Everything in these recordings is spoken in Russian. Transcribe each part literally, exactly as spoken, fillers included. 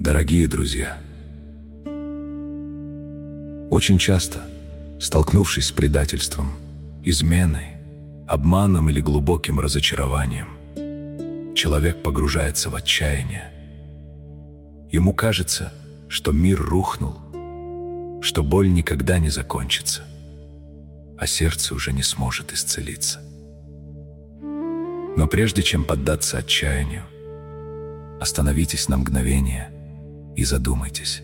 Дорогие друзья, очень часто, столкнувшись с предательством, изменой, обманом или глубоким разочарованием, человек погружается в отчаяние. Ему кажется, что мир рухнул, что боль никогда не закончится, а сердце уже не сможет исцелиться. Но прежде чем поддаться отчаянию, остановитесь на мгновение и задумайтесь.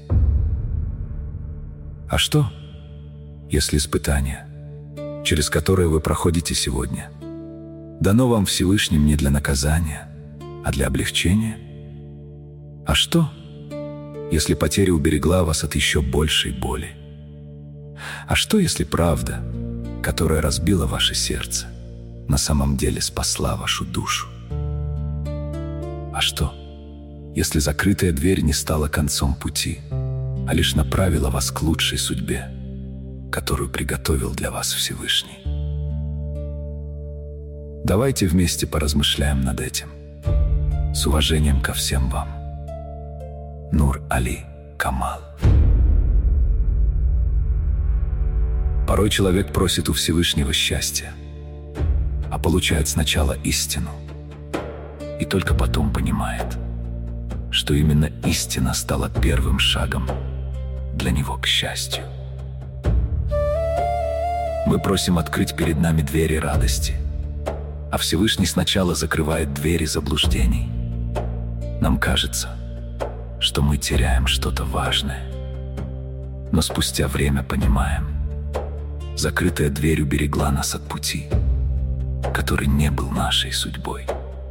А что, если испытание, через которое вы проходите сегодня, дано вам Всевышним не для наказания, а для облегчения? А что, если потеря уберегла вас от еще большей боли? А что, если правда, которая разбила ваше сердце, на самом деле спасла вашу душу? А что, если закрытая дверь не стала концом пути, а лишь направила вас к лучшей судьбе, которую приготовил для вас Всевышний? Давайте вместе поразмышляем над этим. С уважением ко всем вам. Нур Али Камал. Порой человек просит у Всевышнего счастья, а получает сначала истину, и только потом понимает, что именно истина стала первым шагом для него к счастью. Мы просим открыть перед нами двери радости, а Всевышний сначала закрывает двери заблуждений. Нам кажется, что мы теряем что-то важное, но спустя время понимаем, закрытая дверь уберегла нас от пути, который не был нашей судьбой.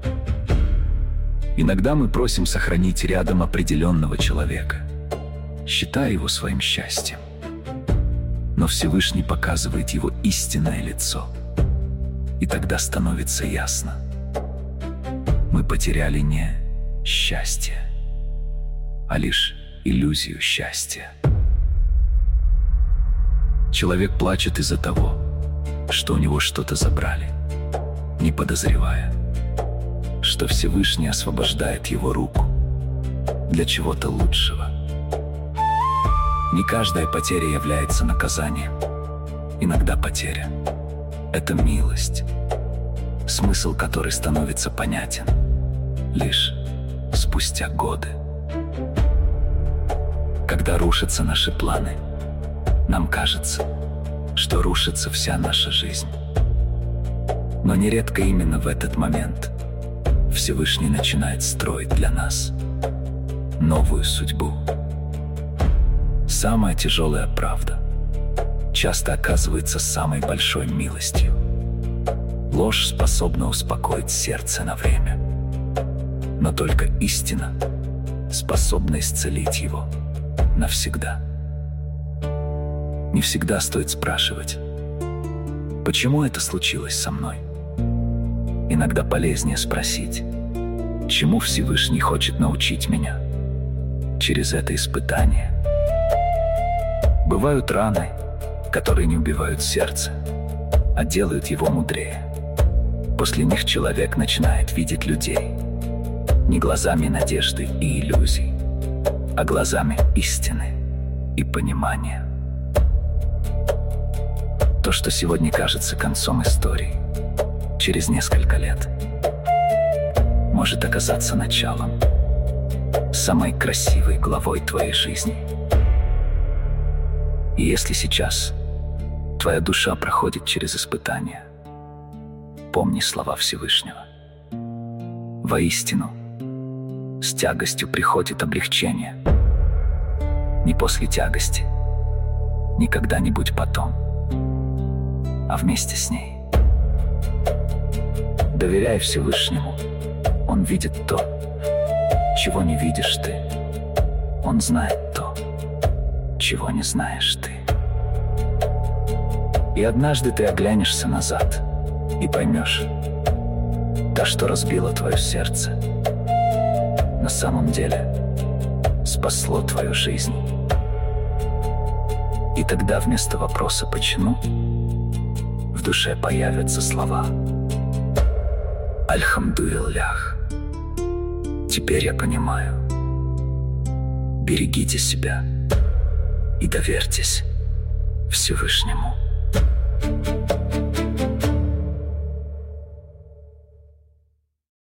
Иногда мы просим сохранить рядом определенного человека, считая его своим счастьем. Но Всевышний показывает его истинное лицо, и тогда становится ясно: мы потеряли не счастье, а лишь иллюзию счастья. Человек плачет из-за того, что у него что-то забрали, не подозревая, что Всевышний освобождает его руку для чего-то лучшего. Не каждая потеря является наказанием. Иногда потеря — это милость, смысл которой становится понятен лишь спустя годы. Когда рушатся наши планы, нам кажется, что рушится вся наша жизнь. Но нередко именно в этот момент Всевышний начинает строить для нас новую судьбу. Самая тяжелая правда часто оказывается самой большой милостью. Ложь способна успокоить сердце на время, но только истина способна исцелить его навсегда. Не всегда стоит спрашивать, почему это случилось со мной. Иногда полезнее спросить, чему Всевышний хочет научить меня через это испытание. Бывают раны, которые не убивают сердце, а делают его мудрее. После них человек начинает видеть людей не глазами надежды и иллюзий, а глазами истины и понимания. То, что сегодня кажется концом истории, через несколько лет может оказаться началом самой красивой главой твоей жизни. И если сейчас твоя душа проходит через испытания, помни слова Всевышнего. Воистину, с тягостью приходит облегчение. Не после тягости, не когда-нибудь потом, а вместе с ней. Доверяй Всевышнему. Он видит то, чего не видишь ты. Он знает то, чего не знаешь ты. И однажды ты оглянешься назад и поймешь, то, что разбило твое сердце, на самом деле спасло твою жизнь. И тогда вместо вопроса «почему?» в душе появятся слова «Альхамдулиллях». Теперь я понимаю, Берегите себя и доверьтесь Всевышнему.